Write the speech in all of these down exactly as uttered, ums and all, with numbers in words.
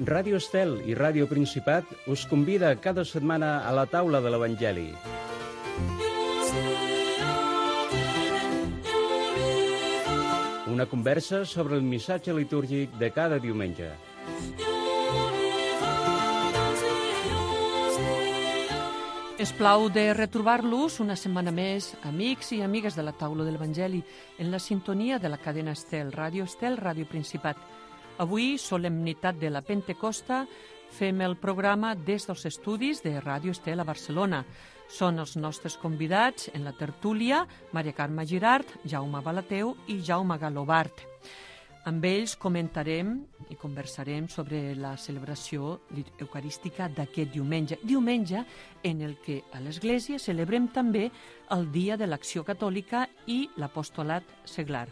Ràdio Estel i Ràdio Principat us convida cada setmana a la taula de l'Evangeli. Una conversa sobre el missatge litúrgic de cada diumenge. Es plau de retrobar-los una setmana més, amics i amigues de la taula de l'Evangeli, en la sintonia de la cadena Estel, Ràdio Estel, Ràdio Principat. Avui, solemnitat de la Pentecosta, fem el programa des dels estudis de Ràdio Estel a Barcelona. Són els nostres convidats en la tertúlia Maria Carme Girart, Jaume Balateu i Jaume Galobart. Amb ells comentarem i conversarem sobre la celebració eucarística d'aquest diumenge. Diumenge en el que a l'Església celebrem també el Dia de l'Acció Catòlica i l'Apostolat Seglar.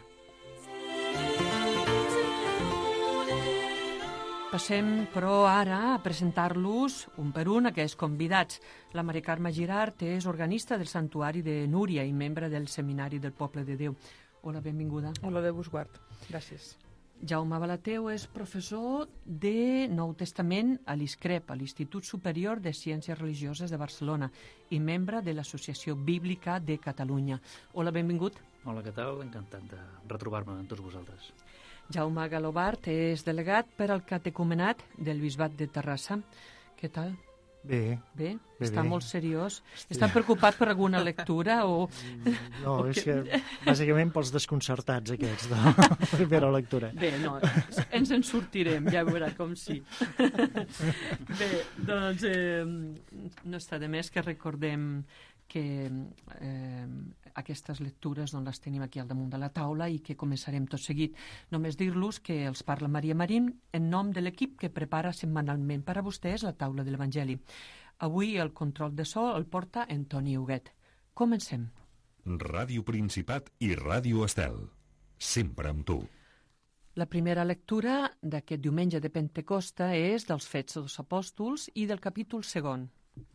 Passem, però, ara a presentar-los un per un aquests convidats. La Maria Carme Girart és organista del Santuari de Núria i membre del Seminari del Poble de Déu. Hola, benvinguda. Hola, Déu vos guard. Gràcies. Jaume Balateu és professor de Nou Testament a l'ISCREP, a l'Institut Superior de Ciències Religioses de Barcelona, i membre de l'Associació Bíblica de Catalunya. Hola, benvingut. Hola, què tal? Encantat de retrobar-me amb tots vosaltres. Jaume Galobart és delegat per al catecumenat del Bisbat de Terrassa. Què tal? Bé. Bé? bé Està bé. molt seriós. Està preocupat per alguna lectura o... No, o és que... que bàsicament pels desconcertats aquests de la primera lectura. Bé, no, ens en sortirem, ja veurà com sí. Bé, doncs eh, no està de més que recordem que eh, aquestes lectures doncs, les tenim aquí al damunt de la taula i que començarem tot seguit. Només dir-los que els parla Maria Marín en nom de l'equip que prepara setmanalment per a vostès la taula de l'Evangeli. Avui el control de so el porta Antoni Huguet. Comencem. Ràdio Principat i Ràdio Estel. Sempre amb tu. La primera lectura d'aquest diumenge de Pentecosta és dels Fets dels Apòstols i del capítol segon.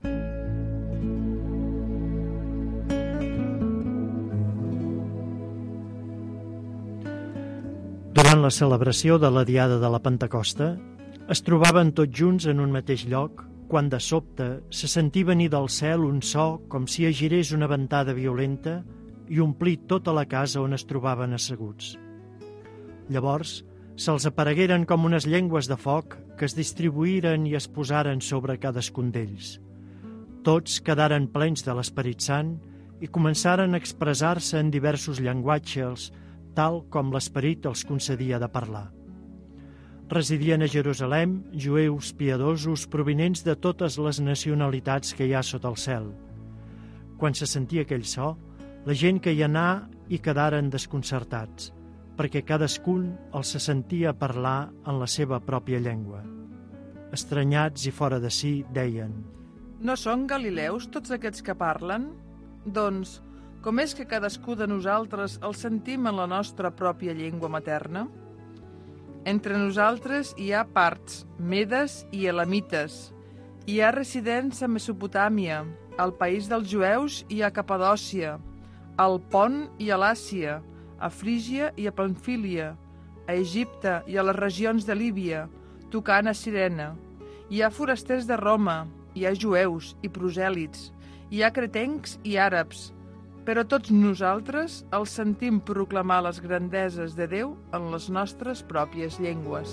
Durant la celebració de la Diada de la Pentecosta, es trobaven tots junts en un mateix lloc quan de sobte se sentí venir del cel un so com si agirés una ventada violenta i omplí tota la casa on es trobaven asseguts. Llavors se'ls aparegueren com unes llengües de foc que es distribuïren i es posaren sobre cadascun d'ells. Tots quedaren plens de l'Esperit Sant i començaren a expressar-se en diversos llenguatges, tal com l'Esperit els concedia de parlar. Residien a Jerusalem jueus piadosos provinents de totes les nacionalitats que hi ha sota el cel. Quan se sentia aquell so, la gent que hi anà hi quedaren desconcertats, perquè cadascun els se sentia parlar en la seva pròpia llengua. Estranyats i fora de si, deien: No són galileus tots aquests que parlen? Doncs, com és que cadascú de nosaltres el sentim en la nostra pròpia llengua materna? Entre nosaltres hi ha parts, medes i elamites. Hi ha residents a Mesopotàmia, al país dels jueus i a Capadòcia, al Pont i a l'Àsia, a Frígia i a Pamfília, a Egipte i a les regions de Líbia, tocant a Cirene. Hi ha forasters de Roma, hi ha jueus i prosèlits, hi ha cretencs i àrabs, però tots nosaltres els sentim proclamar les grandeses de Déu en les nostres pròpies llengües.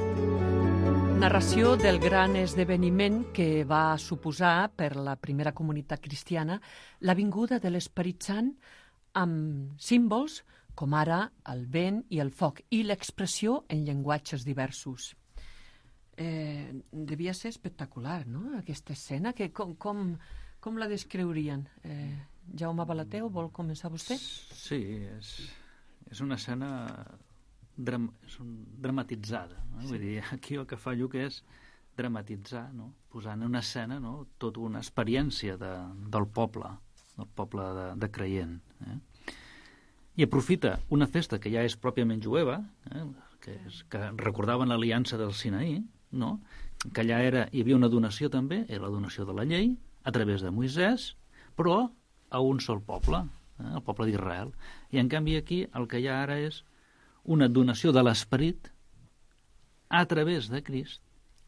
Narració del gran esdeveniment que va suposar per la primera comunitat cristiana la vinguda de l'Esperit Sant amb símbols com ara el vent i el foc i l'expressió en llenguatges diversos. Eh, devia ser espectacular, no?, aquesta escena. Que, com, com, com la descriurien? Eh, Jaume Balateu, vol començar vostè? Sí, és, és una escena dram, és un, dramatitzada. No? Sí. Vull dir, aquí el que fa Lluc és dramatitzar, no? Posant en una escena, no?, tota una experiència de, del poble, del poble de, de creient. Eh? I aprofita una festa que ja és pròpiament jueva, eh? que, és, que recordaven l'aliança del Sinaí, no? Que allà era, hi havia una donació també, era la donació de la llei, a través de Moisès, però a un sol poble, eh, el poble d'Israel. I en canvi aquí el que hi ha ara és una donació de l'Esperit a través de Crist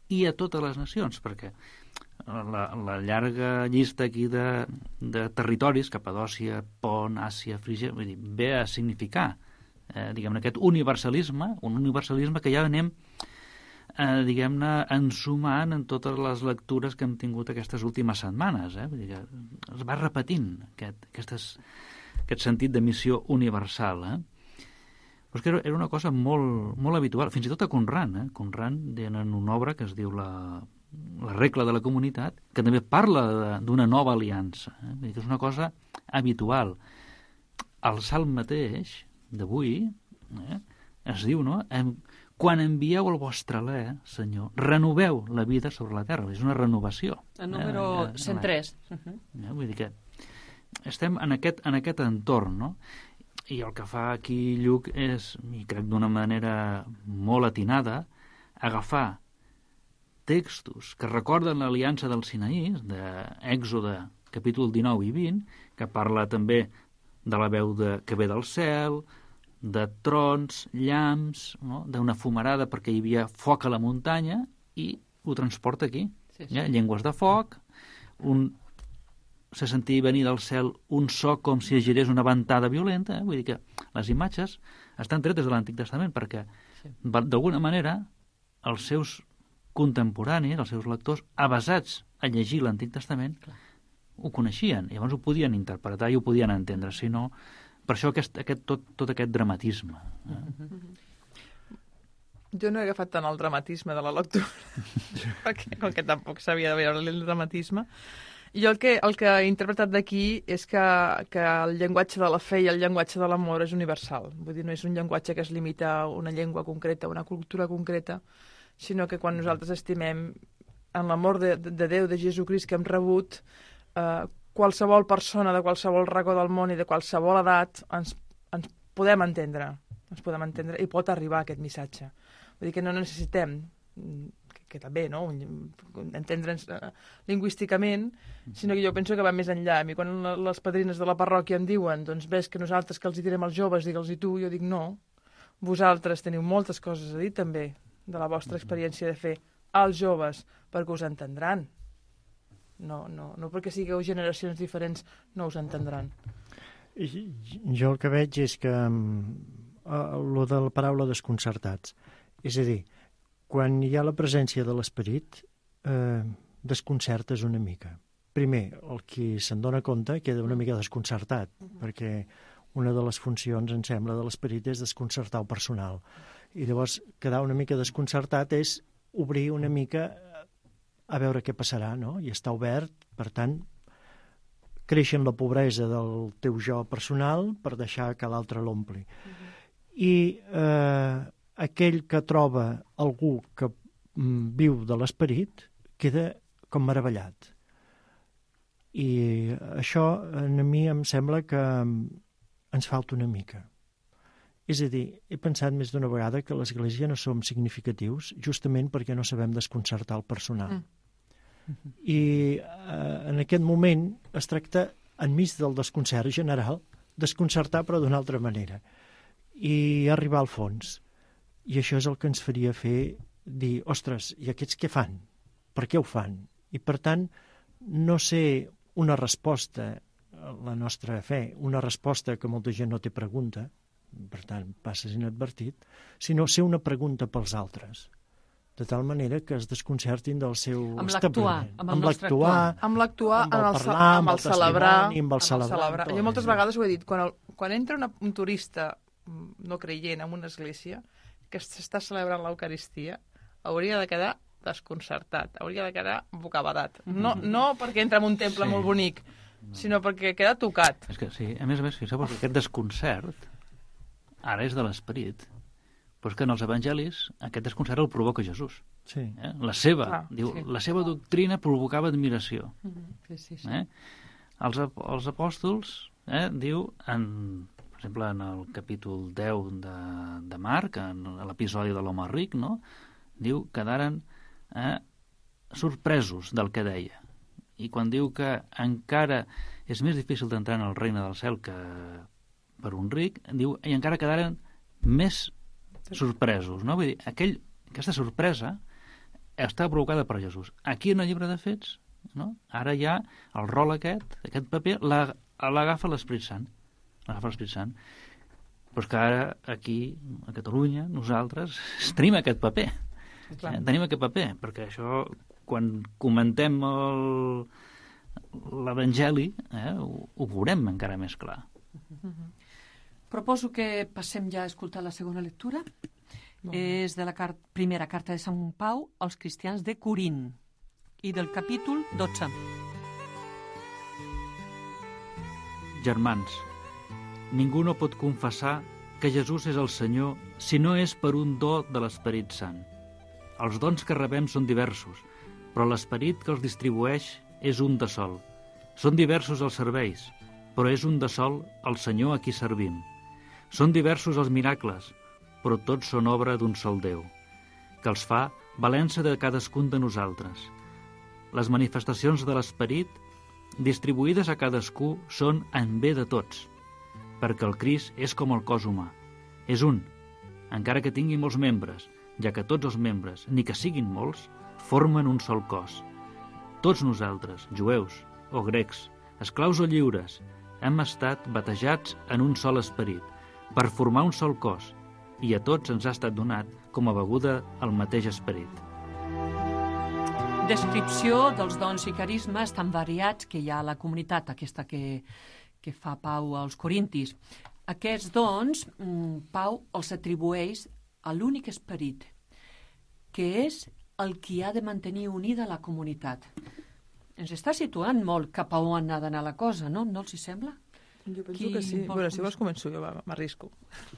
i a totes les nacions, perquè la, la llarga llista aquí de, de territoris, Capadòcia, Pont, Àsia, Frígia, vull dir, ve a significar eh, diguem-ne, aquest universalisme, un universalisme que ja anem eh, diguem-ne, ensumant en totes les lectures que hem tingut aquestes últimes setmanes. Eh? Vull dir que es va repetint aquest, aquestes, aquest sentit de missió universal. Eh? Però és que era, era una cosa molt, molt habitual, fins i tot a Conran. Eh? Conran tenen una obra que es diu la, la regla de la comunitat, que també parla d'una nova aliança. Eh? Vull dir que és una cosa habitual. El Salm mateix d'avui eh, es diu, no? Em, quan envieu el vostre alè, Senyor, renoveu la vida sobre la terra. És una renovació. El número eh, eh, cent tres. Uh-huh. eh, vull dir que estem en aquest, en aquest entorn, no? I el que fa aquí Lluc és, i crec d'una manera molt atinada, agafar textos que recorden l'aliança del Sinaí, d'Èxode capítol dinou i vint, que parla també de la veu de, que ve del cel, de trons, llamps, no? D'una fumarada perquè hi havia foc a la muntanya, i ho transporta aquí. Sí, sí. Eh? Llengües de foc, un, se sentia venir del cel un so com si es girés una ventada violenta. Eh? Vull dir que les imatges estan tretes de l'Antic Testament perquè, sí, d'alguna manera, els seus contemporanis, els seus lectors, avasats a llegir l'Antic Testament, clar, ho coneixien, i llavors ho podien interpretar i ho podien entendre, si no, per això aquest, aquest, tot, tot aquest dramatisme. Eh? Mm-hmm. Jo no he agafat tant el dramatisme de la lectura, perquè com que tampoc sabia de veure el dramatisme. Jo el que, el que he interpretat d'aquí és que, que el llenguatge de la fe i el llenguatge de l'amor és universal. Vull dir, no és un llenguatge que es limita a una llengua concreta, a una cultura concreta, sinó que quan nosaltres estimem en l'amor de, de Déu, de Jesucrist que hem rebut, eh, qualsevol persona de qualsevol racó del món i de qualsevol edat ens, ens podem entendre, ens podem entendre i pot arribar aquest missatge. Vull dir que no necessitem, que, que també, no?, entendre'ns uh, lingüísticament, sinó que jo penso que va més enllà. A mi quan les padrines de la parròquia em diuen, doncs ves que nosaltres que els hi direm als joves, digue'ls-hi tu, jo dic no, vosaltres teniu moltes coses a dir també de la vostra experiència de fer als joves, perquè us entendran. No, no, no perquè sigueu generacions diferents no us entendran. Jo el que veig és que uh, lo de la paraula desconcertats, és a dir, quan hi ha la presència de l'esperit, eh, desconcertes una mica. Primer, el qui se'n dona compte queda una mica desconcertat, uh-huh, perquè una de les funcions, em sembla, de l'esperit és desconcertar el personal. I llavors quedar una mica desconcertat és obrir una mica a veure què passarà, no? I està obert, per tant, creix en la pobresa del teu jo personal per deixar que l'altre l'ompli. Uh-huh. I eh, aquell que troba algú que mm, viu de l'esperit queda com meravellat. I això a mi em sembla que ens falta una mica. És a dir, he pensat més d'una vegada que a l'Església no som significatius justament perquè no sabem desconcertar el personal. Mm. I eh, en aquest moment es tracta, enmig del desconcert general, desconcertar però d'una altra manera i arribar al fons. I això és el que ens faria fer dir, ostres, i aquests què fan? Per què ho fan? I per tant, no ser una resposta a la nostra fe, una resposta que molta gent no té pregunta, per tant, passes inadvertit, sinó ser una pregunta pels altres, de tal manera que es desconcertin del seu amb l'actuar, amb, amb l'actuar, amb l'actuar, amb el parlar, parlar, amb el celebrar, amb el celebrar. celebrar. Jo moltes vegades ho he dit, quan, el, quan entra una, un turista no creient en una església que s'està celebrant l'Eucaristia, hauria de quedar desconcertat, hauria de quedar bocabadat. No, no perquè entra en un temple, sí, molt bonic, sinó perquè queda tocat. És que sí, a més a més, fixeu-vos que aquest desconcert ara és de l'esperit, però és que en els evangelis aquest desconcert el provoca Jesús. Sí. Eh? La seva, ah, diu, sí. la seva doctrina provocava admiració. Sí, sí, sí. Eh? Els, els apòstols, eh, diu, en, per exemple, en el capítol deu de, de Marc, en l'episodi de l'home ric, no? Diu que quedaren eh, sorpresos del que deia. I quan diu que encara és més difícil d'entrar en el regne del cel que per un ric, diu, i encara quedaren més sorpresos, no? Vull dir, aquell, aquesta sorpresa està provocada per Jesús. Aquí en el llibre de Fets, no? Ara ja el rol aquest, aquest paper, l'agafa l'Esprit Sant. L'agafa l'Esprit Sant. Però és que ara, aquí, a Catalunya, nosaltres tenim aquest paper. Eh, tenim aquest paper, perquè això, quan comentem el... l'Evangeli, eh, ho, ho veurem encara més clar. Proposo que passem ja a escoltar la segona lectura. No. És de la car primera carta de Sant Pau als cristians de Corint i del capítol dotze. Germans, ningú no pot confessar que Jesús és el Senyor si no és per un do de l'Esperit Sant. Els dons que rebem són diversos, però l'Esperit que els distribueix és un de sol. Són diversos els serveis, però és un de sol el Senyor a qui servim. Són diversos els miracles, però tots són obra d'un sol Déu, que els fa valença de cadascun de nosaltres. Les manifestacions de l'Esperit, distribuïdes a cadascú, són en bé de tots, perquè el Crist és com el cos humà. És un, encara que tingui molts membres, ja que tots els membres, ni que siguin molts, formen un sol cos. Tots nosaltres, jueus o grecs, esclaus o lliures, hem estat batejats en un sol esperit, per formar un sol cos, i a tots ens ha estat donat com a beguda el mateix esperit. Descripció dels dons i carismes tan variats que hi ha a la comunitat, aquesta que, que fa Pau als corintis. Aquests dons, Pau els atribueix a l'únic esperit, que és el qui ha de mantenir unida la comunitat. Ens està situant molt cap a on ha d'anar la cosa, no? No els hi sembla? Jo penso Qui que sí. vol Bueno, si començar? vols començo jo, va, m'arrisco.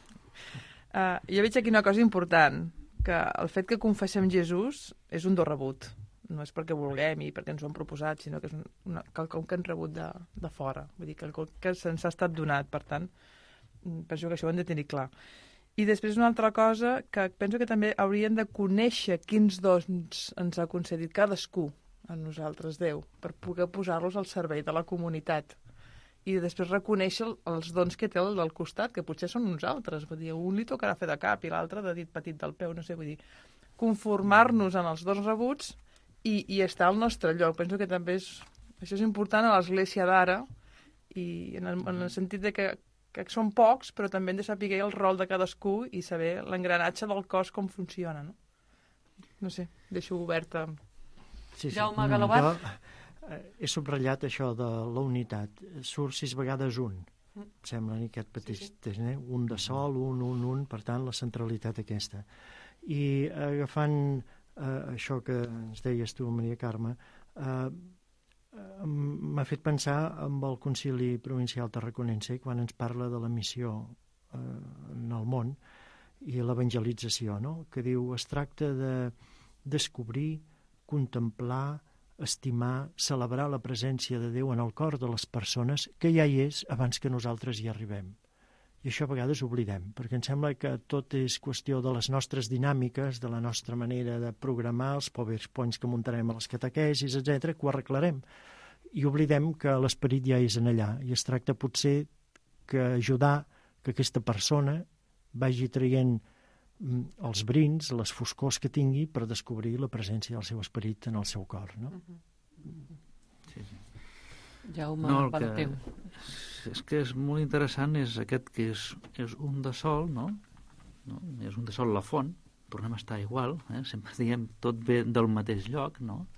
Uh, jo veig aquí una cosa important, que el fet que confessem Jesús és un do rebut. No és perquè vulguem i perquè ens ho han proposat, sinó que és una, quelcom que hem rebut de, de fora. Vull dir, quelcom que se'ns ha estat donat. Per tant, penso que això ho hem de tenir clar. I després una altra cosa, que penso que també hauríem de conèixer quins dons ens ha concedit cadascú a nosaltres, Déu, per poder posar-los al servei de la comunitat. I després reconèixer els dons que té el del costat, que potser són uns altres. Vull dir, un li tocarà fer de cap i l'altre de dit petit del peu, no sé, vull dir, conformar-nos en els dons rebuts i, i estar al nostre lloc. Penso que també és, això és important a l'Església d'ara, i en el, en el sentit de que, que són pocs, però també hem de saber el rol de cadascú i saber l'engranatge del cos com funciona, no? No sé, deixo oberta. Sí, sí. Jaume Galobat. Jo eh, he subratllat això de la unitat. Surt sis vegades un. Em sembla en aquest petit sí, sí. Eh? Un de sol, un, un, un, per tant, la centralitat aquesta. I agafant eh, això que ens deies tu, Maria Carme, eh, m'ha fet pensar amb el Concili Provincial Tarraconense quan ens parla de la missió eh, en el món i l'evangelització, no? Que diu, es tracta de descobrir, contemplar, estimar, celebrar la presència de Déu en el cor de les persones que ja hi és abans que nosaltres hi arribem. I això a vegades oblidem, perquè em sembla que tot és qüestió de les nostres dinàmiques, de la nostra manera de programar, els PowerPoints que muntarem a les catequesis, etcètera, que ho arreglarem. I oblidem que l'esperit ja és en allà, i es tracta potser que ajudar que aquesta persona vagi traient els brins, les foscors que tingui per descobrir la presència del seu esperit en el seu cor, no? Sí, sí. Jaume, no, pel que, teu. És que és molt interessant, és aquest que és, és un de sol, no? no? És un de sol la font, tornem a estar igual, eh? Sempre diem tot ve del mateix lloc, no?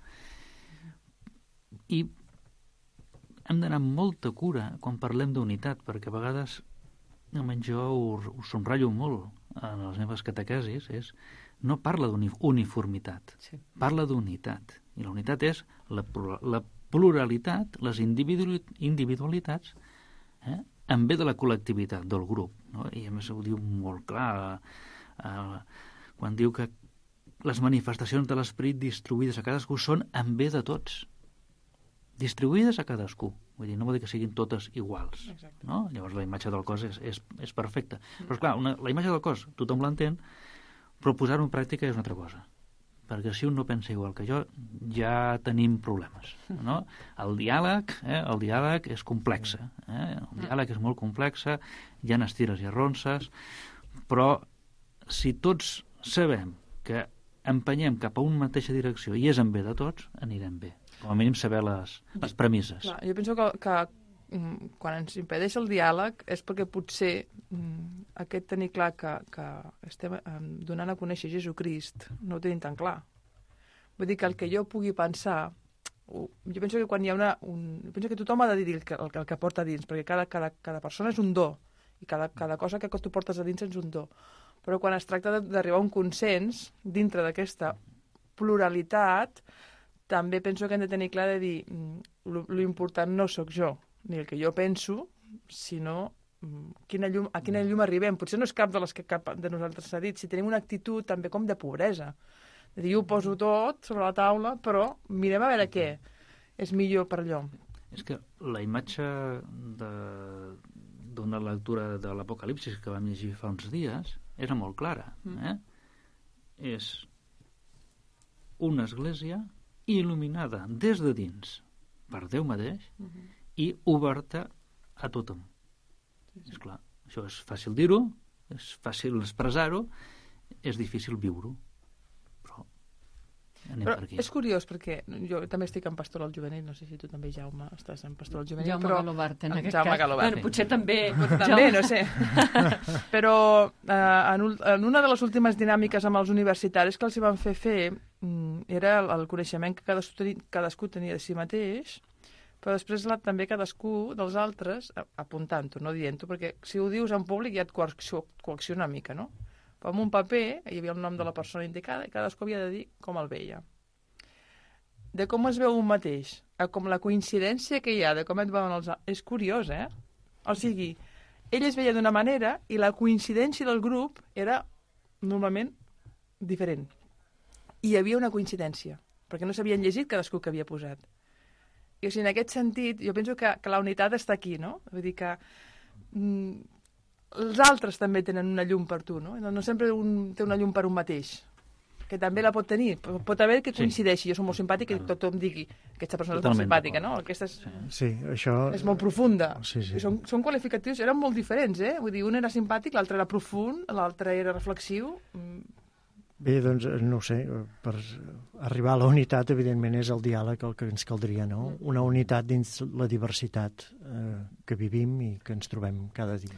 I hem d'anar amb molta cura quan parlem d'unitat, perquè a vegades, almenys jo ho, ho somratllo molt en les meves catequesis, és no parla d'uniformitat, sí. Parla d'unitat. I la unitat és la, la pluralitat, les individualitats, eh, en bé de la col·lectivitat, del grup. No? I a més ho diu molt clar, eh, quan diu que les manifestacions de l'esperit distribuïdes a cadascú són en bé de tots. Distribuïdes a cadascú. Vull dir, no vol dir que siguin totes iguals. No? Llavors la imatge del cos és, és, és perfecta. Però esclar, una, la imatge del cos tothom l'entén, però posar-ho en pràctica és una altra cosa. Perquè si un no pensa igual que jo, ja tenim problemes. No? El diàleg, eh, el diàleg és complex. Eh? El diàleg és molt complex, hi ha estires i arronses, però si tots sabem que empenyem cap a una mateixa direcció i és en bé de tots, anirem bé. Com a mínim saber les, les premisses. Clar, jo penso que, que mm, quan ens impedeix el diàleg és perquè potser mm, aquest tenir clar que, que estem eh, donant a conèixer Jesucrist no ho tenim tan clar. Vull dir que el que jo pugui pensar, jo penso que quan hi ha una... Un, penso que tothom ha de dir el que, el, el que porta dins, perquè cada, cada, cada persona és un do, i cada, cada cosa que tu portes a dins és un do. Però quan es tracta d'arribar a un consens dintre d'aquesta pluralitat, també penso que hem de tenir clar de dir l'important no sóc jo, ni el que jo penso, sinó quina llum, a quina llum arribem. Potser no és cap de les que cap de nosaltres s'ha dit, si tenim una actitud també com de pobresa. De dir, jo ho poso tot sobre la taula, però mirem a veure què és millor per allò. És que la imatge d'una lectura de l'Apocalipsis que vam llegir fa uns dies era molt clara. Eh? Mm. És una església il·luminada des de dins per Déu mateix uh-huh. i oberta a tothom. Sí, sí. És clar, això és fàcil dir-ho, és fàcil expressar-ho, és difícil viure-ho. Però anem però per aquí. És curiós perquè jo també estic en pastoral juvenil, no sé si tu també, Jaume, estàs en pastoral juvenil. Jaume però... Galobart, en aquest Jaume cas. Galobart. Bueno, potser també... També, no sé. Però eh, en, en una de les últimes dinàmiques amb els universitaris que els hi van fer fer era el, el coneixement que cadascú tenia, cadascú tenia de si mateix, però després la, també cadascú dels altres apuntant-ho, no dient-ho, perquè si ho dius en públic ja et coacciona una mica, no? Però en un paper hi havia el nom de la persona indicada i cadascú havia de dir com el veia. De com es veu un mateix, a com la coincidència que hi ha, de com et veuen els altres, és curiós, eh? O sigui, ell es veia d'una manera i la coincidència del grup era normalment diferent. I hi havia una coincidència, perquè no s'havien llegit cadascú que havia posat. I o sigui, en aquest sentit, jo penso que, que la unitat està aquí, no? Vull dir que mm, els altres també tenen una llum per tu, no? No, no sempre un té una llum per un mateix, que també la pot tenir. Pot haver que coincideixi. Sí. Jo soc molt simpàtic i tothom digui aquesta persona és molt simpàtica, no? Aquesta és, sí, això... és molt profunda. Sí, sí. I són, són qualificatius, eren molt diferents, eh? Vull dir, un era simpàtic, l'altre era profund, l'altre era reflexiu... Bé, doncs, no ho sé, per arribar a la unitat, evidentment, és el diàleg el que ens caldria, no? Una unitat dins la diversitat eh, que vivim i que ens trobem cada dia.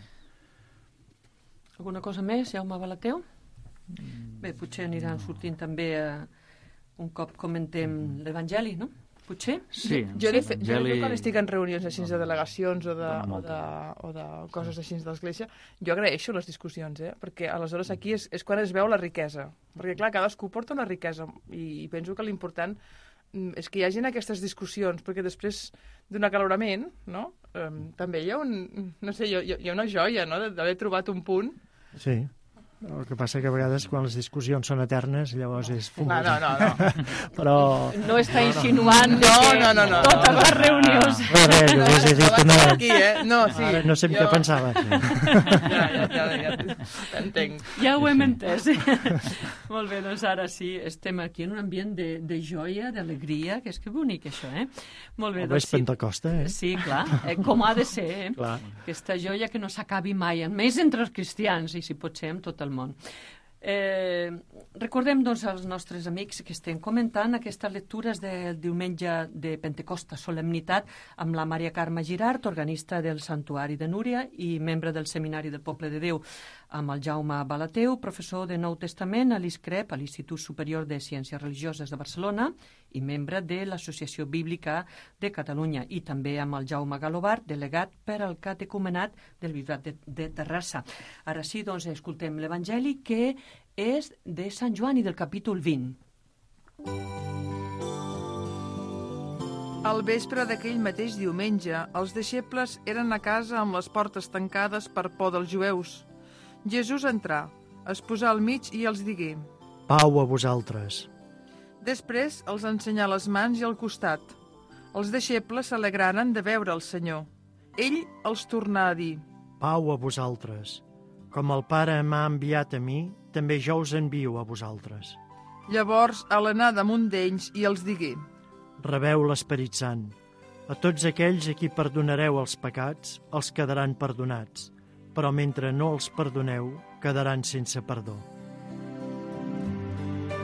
Alguna cosa més, Jaume Balateu? Bé, potser aniran sortint també eh, un cop comentem l'Evangeli, no? Potser? Sí. Jo, de sí, fe, jo, jo quan estic en reunions així de delegacions o de, o de, o de coses així de l'Església, jo agraeixo les discussions, eh? Perquè aleshores aquí és, és quan es veu la riquesa. Perquè, clar, cadascú porta una riquesa i, i penso que l'important és que hi hagin aquestes discussions, perquè després d'un acalorament, no? Um, també hi ha un, no sé, hi ha una joia, no?, d'haver trobat un punt. Sí. El que passa que a vegades quan les discussions són eternes llavors és fum. No, no, no, no. Però... No està insinuant no, no, no, no, totes les reunions. No, res, jo us he dit una... Aquí, eh? No, sí. Ara no sé jo... què pensava. Ja, ja, ja, ja, t'entenc. Ja ho hem entès. Molt bé, doncs ara sí, estem aquí en un ambient de, de joia, d'alegria, que és que bonic això, eh? Molt bé, doncs sí. És Pentecosta, eh? Sí, clar, eh, com ha de ser, eh? Clar. Aquesta joia que no s'acabi mai, més entre els cristians, i si pot ser amb tot el món. Eh, recordem doncs als nostres amics que estem comentant aquestes lectures del diumenge de Pentecosta, solemnitat, amb la Maria Carme Girart, organista del Santuari de Núria i membre del Seminari del Poble de Déu, amb el Jaume Balateu, professor de Nou Testament a l'I S C R E P, a l'Institut Superior de Ciències Religioses de Barcelona, i membre de l'Associació Bíblica de Catalunya, i també amb el Jaume Galobart, delegat per al catecumenat del Bisbat de, de Terrassa. Ara sí, doncs, escoltem l'Evangeli, que és de Sant Joan i del capítol vint. Al vespre d'aquell mateix diumenge, els deixebles eren a casa amb les portes tancades per por dels jueus. Jesús entrà, es posà al mig i els digué: Pau a vosaltres. Després els ensenyà les mans i el costat. Els deixebles s'alegraren de veure el Senyor. Ell els tornà a dir: Pau a vosaltres. Com el Pare m'ha enviat a mi, també jo us envio a vosaltres. Llavors alenà damunt d'ells i els digué: Rebeu l'Esperit Sant. A tots aquells a qui perdonareu els pecats, els quedaran perdonats, però mentre no els perdoneu, quedaran sense perdó.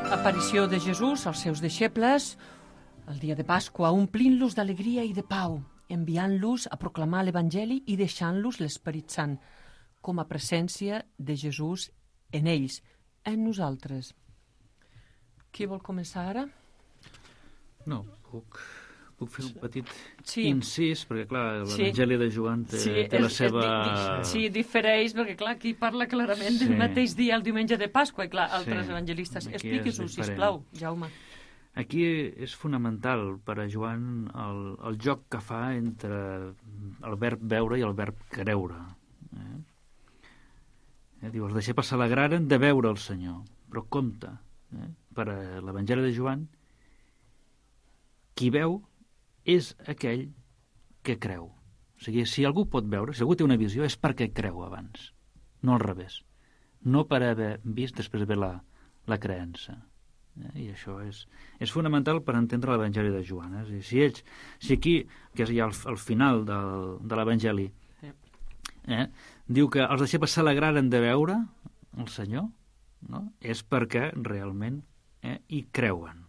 Aparició de Jesús als seus deixebles el dia de Pasqua, omplint-los d'alegria i de pau, enviant-los a proclamar l'Evangeli i deixant-los l'Esperit Sant, com a presència de Jesús en ells, en nosaltres. Qui vol començar ara? No, puc, puc fer un petit Sí. incís, perquè, clar, Sí. l'Evangeli de Joan té, Sí, té la és- seva... és- Sí, difereix, perquè, clar, aquí parla clarament Sí. del mateix dia, el diumenge de Pasqua, i, clar, altres Sí. evangelistes. Aquí és Expliqui-s'ho, diferent. sisplau, Jaume. Aquí és fonamental per a Joan el, el joc que fa entre el verb veure i el verb creure. Eh? Eh, diu, els deixebles s'alegraren de veure el Senyor, però compte, eh? Per a l'Evangeli de Joan, qui veu és aquell que creu. O sigui, si algú pot veure, si algú té una visió, és perquè creu abans, no al revés. No per haver vist després ve la, la creença. Eh? I això és, és fonamental per entendre l'Evangeli de Joan. Eh? Si ells, si aquí, que és ja el, el final del, de l'Evangeli, eh? diu que els deixebles s'alegraren de veure el Senyor, no? És perquè realment eh, hi creuen.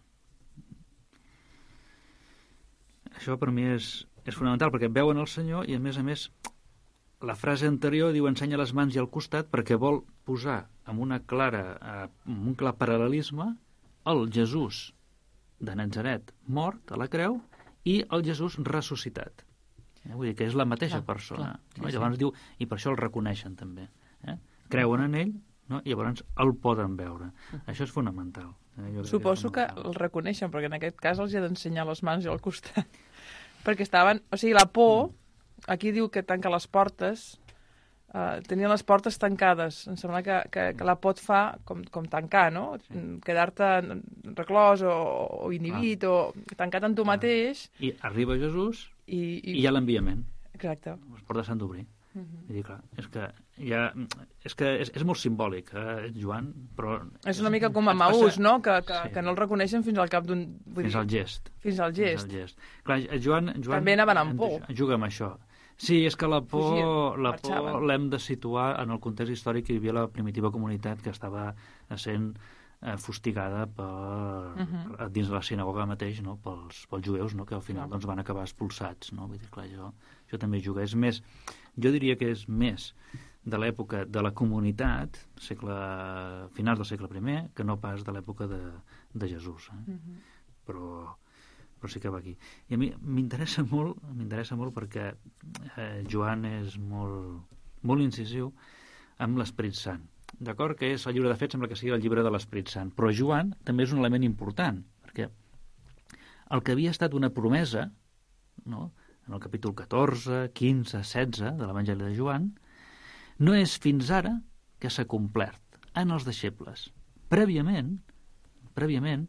Això per mi és, és fonamental, perquè veuen el Senyor i, a més a més, la frase anterior diu ensenya les mans i el costat perquè vol posar amb una clara, eh, amb un clar paral·lelisme el Jesús de Natzaret mort a la creu i el Jesús ressuscitat. Eh? Vull dir que és la mateixa Clar, persona. clar, sí, No? I sí. llavors diu, i per això el reconeixen també. Eh? Creuen en ell, no? I llavors el poden veure. Això és fonamental. Eh? Jo crec Suposo és que fonamental. el reconeixen, perquè en aquest cas els hi ha d'ensenyar les mans i el costat. Perquè estaven... O sigui, la por, aquí diu que tanca les portes, uh, tenien les portes tancades. Em sembla que, que, que la por et fa com, com tancar, no? Sí. Quedar-te reclòs o, o inhibit o tancat en tu Clar. mateix. I arriba Jesús I, i hi ha l'enviament. Exacte. Les portes s'han d'obrir. Uh -huh. Vull dir, clar, és que, ja, és, que és, és molt simbòlic, eh, Joan, però... És una mica com a ens Maús, passa- no? Que, que, Sí. que no el reconeixen fins al cap d'un... vull Fins dir, al gest. Fins al gest. Fins al gest. Clar, Joan, Joan També anaven amb por. juga amb això. Sí, és que la por, Fugien, la por marxaven. l'hem de situar en el context històric que hi havia la primitiva comunitat que estava sent eh, fustigada per, Uh -huh. dins de la sinagoga mateix, no? pels, pels jueus, no? que al final Clar. doncs, van acabar expulsats. No? Vull dir, clar, jo, jo també jugo. És més, jo diria que és més de l'època de la comunitat, segle, finals del segle primer, que no pas de l'època de, de Jesús. Eh? Uh -huh. Però, però sí que va aquí. I a mi m'interessa molt, m'interessa molt perquè eh, Joan és molt, molt incisiu amb l'Esperit Sant. D'acord que és el llibre de Fets, sembla que sigui el llibre de l'Esperit Sant, però Joan també és un element important, perquè el que havia estat una promesa, no?, en el capítol catorze, quinze, setze de l'Evangeli de Joan, no és fins ara que s'ha complert en els deixebles. Prèviament, prèviament,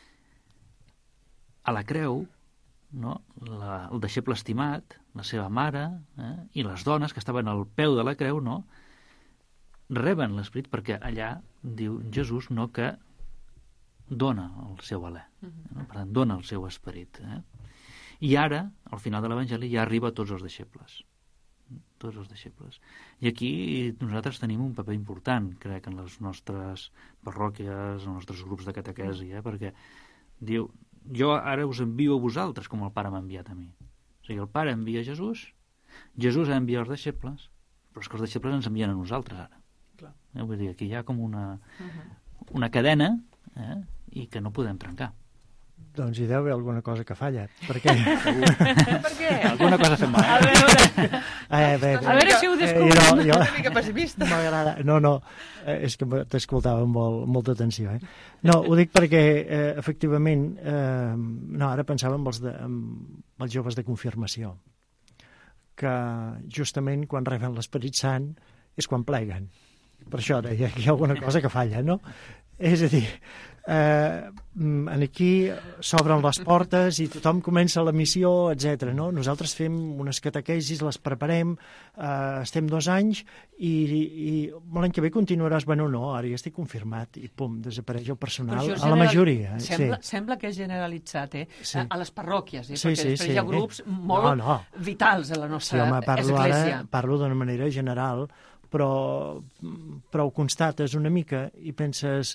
a la creu, no? la, el deixeble estimat, la seva mare eh? i les dones que estaven al peu de la creu, no? reben l'Esperit perquè allà diu Jesús no que dona el seu alè, no? Per tant, dona el seu esperit. Eh? I ara, al final de l'Evangeli, ja arriba a tots els deixebles. Tots els deixebles. I aquí nosaltres tenim un paper important, crec, en les nostres parròquies, en els nostres grups de catequesi, eh? perquè diu, jo ara us envio a vosaltres com el Pare m'ha enviat a mi. O sigui, el Pare envia Jesús, Jesús envia els deixebles, però és que els deixebles ens envien a nosaltres ara. Clar. Eh? Vull dir, aquí hi ha com una, Uh -huh. una cadena eh? i que no podem trencar. Doncs hi deu haver alguna cosa que falla. Per què? Per què? Alguna cosa fem A mal. veure, Eh, bé, A veure si ho eh, descobrim. jo, jo, una mica pessimista. m'agrada. No, no, eh, és que t'escoltava amb molt, molta atenció. Eh? No, ho dic perquè, eh, efectivament, eh, no, ara pensava en els, de, en els joves de confirmació, que justament quan reben l'Esperit Sant és quan pleguen. Per això deia que hi ha alguna cosa que falla, no? És a dir, eh, aquí s'obren les portes i tothom comença la missió, etcètera. No? Nosaltres fem unes catequesis, les preparem, eh, estem dos anys i, i l'any que ve continuaràs, bueno, no, ara ja estic confirmat i pum, desapareix el personal Però això és a la general- majoria. Sembla, sí. sembla que és generalitzat, eh? Sí. A, a les parròquies, eh? Sí, Perquè sí, després sí. hi ha grups molt No, no. vitals a la Sí, nostra home, parlo església. ara, parlo d'una manera general, però, però ho constates una mica i penses,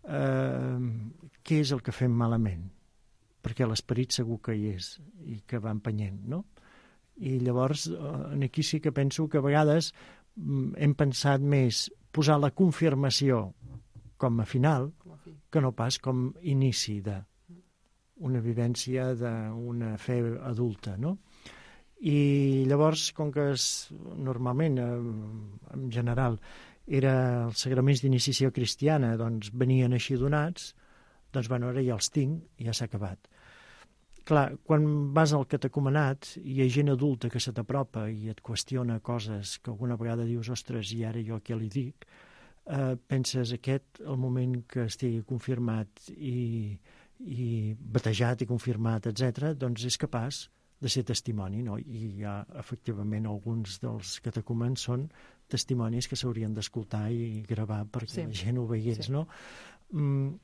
eh, què és el que fem malament? Perquè l'esperit segur que hi és i que va empenyent, no? I llavors, eh, aquí sí que penso que a vegades mm, hem pensat més posar la confirmació com a final que no pas com inici d'una vivència d'una fe adulta, no? I llavors, com que es, normalment, eh, en general, era els sagraments d'iniciació cristiana, doncs venien així donats, doncs bueno, ara ja els tinc i ja s'ha acabat. Clar, quan vas al catecumenat i hi ha gent adulta que se t'apropa i et qüestiona coses que alguna vegada dius, ostres, i ara jo què li dic, eh, penses aquest, el moment que estigui confirmat i, i batejat i confirmat, etcètera, doncs és capaç de ser testimoni, no? I ja, efectivament, alguns dels catecúmens són testimonis que s'haurien d'escoltar i gravar perquè sí. La gent ho veiés, sí. No? Mm,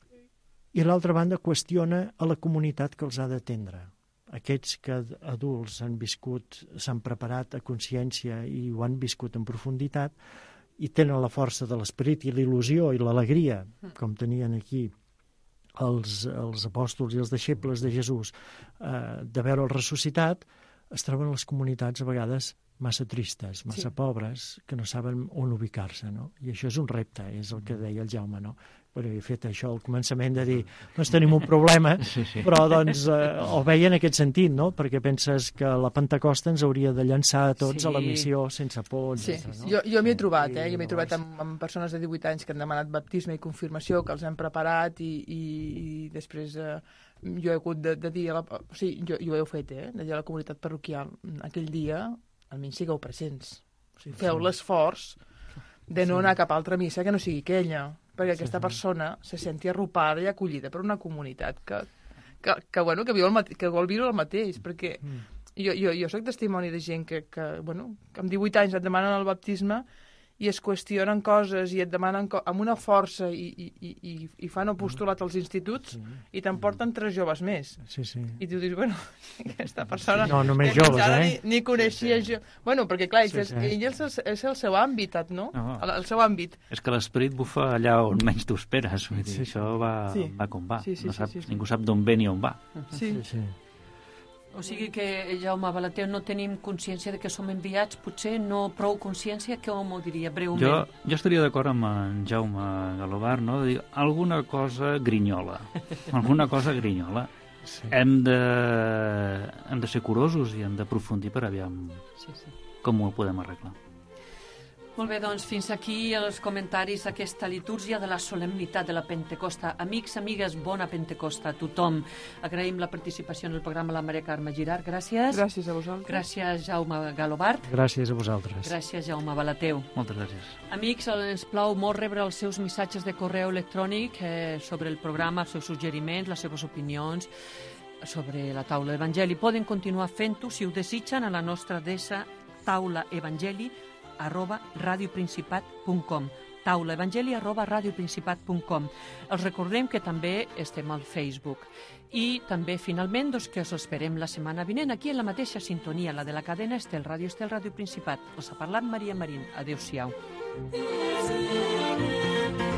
I l'altra banda qüestiona a la comunitat que els ha d'atendre. Aquests que adults han viscut, s'han preparat a consciència i ho han viscut en profunditat i tenen la força de l'esperit i l'il·lusió i l'alegria, com tenien aquí els, els apòstols i els deixebles de Jesús, eh, de veure'l ressuscitat, es troben les comunitats a vegades massa tristes, massa sí. Pobres, que no saben on ubicar-se, no? I això és un repte, és el que deia el Jaume, no? Bueno, he fet això al començament de dir doncs tenim un problema, sí, sí. Però doncs eh, el veia en aquest sentit, no? Perquè penses que la Pentecosta ens hauria de llançar a tots sí. A la missió sense por, sí. etcètera, no? Jo, jo m'hi he trobat, eh? Jo m'he trobat amb, amb persones de divuit anys que han demanat baptisme i confirmació, que els hem preparat i, i, i després eh, jo he hagut de, de dir, a la, o sigui, jo, jo ho heu fet, eh? De dir a la comunitat parroquial, aquell dia, almenys sigueu presents. O sigui, feu sí. L'esforç de no sí. Anar cap a altra missa que no sigui aquella, perquè aquesta sí, sí. Persona se senti arropada i acollida per una comunitat que, que, que, bueno, que, viu el mate que vol viure el mateix, perquè mm. jo, jo, jo soc testimoni de gent que, que, bueno, que amb divuit anys et demanen el baptisme i es qüestionen coses i et demanen amb una força i, i, i, i fan el postulat als instituts sí. I t'emporten tres joves més. Sí, sí. I tu dius, bueno, aquesta persona... No, només joves, eh? Ni, ni coneixia... Sí, sí. Jo... Bueno, perquè clar, sí, sí. Ell és, el, és el seu àmbit, no? no. El, el seu àmbit. És que l'esperit bufa allà on menys t'ho esperes. Vull dir, sí. Això va, sí. Va com va. Sí, sí, no sap, sí, sí, sí. Ningú sap d'on ve ni on va. Sí, sí. sí. O sigui que, Jaume Balater, no tenim consciència de que som enviats, potser no prou consciència, que hom ho diria breument? Jo, jo estaria d'acord amb en Jaume Galobart, no? De dir, alguna cosa grinyola, alguna cosa grinyola. Sí. Hem, de, hem de ser curosos i hem d'aprofundir per aviam sí, sí. Com ho podem arreglar. Molt bé, doncs fins aquí els comentaris d'aquesta litúrgia de la solemnitat de la Pentecosta. Amics, amigues, bona Pentecosta a tothom. Agraïm la participació en el programa la Maria Carme Girard. Gràcies. Gràcies a vosaltres. Gràcies, Jaume Galobart. Gràcies a vosaltres. Gràcies, Jaume Balateu. Moltes gràcies. Amics, ens plau molt rebre els seus missatges de correu electrònic eh, sobre el programa, els seus suggeriments, les seves opinions sobre la taula Evangeli. Poden continuar fent-ho, si ho desitgen, a la nostra adreça taulaevangeli arroba radioprincipat punt com taulaevangeli arroba radioprincipat punt com. Els recordem que també estem al Facebook. I també, finalment, doncs, que us esperem la setmana vinent aquí en la mateixa sintonia, la de la cadena Estel, Ràdio Estel, Ràdio Principat. Els ha parlat Maria Marín. Adéu-siau.